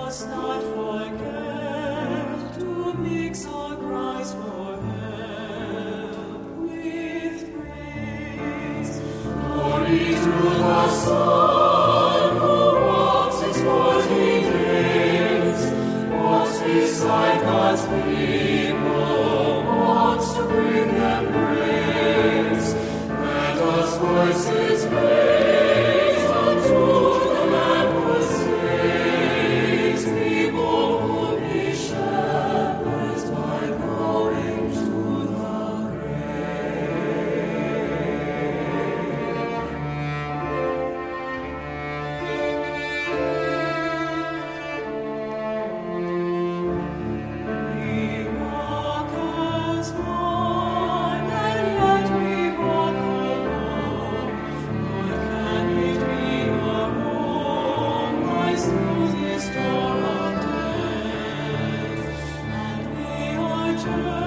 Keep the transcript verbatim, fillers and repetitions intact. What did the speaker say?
us not forget to mix our cries for help with praise. Glory to the Son who walks his forty days, walks beside God's people, wants to bring them praise. Let us voices raise unto the Lamb who saves people who be shepherds by going to the We walk as one, and yet we walk alone. Nor can it be our own lies through this door of death. And we are journeying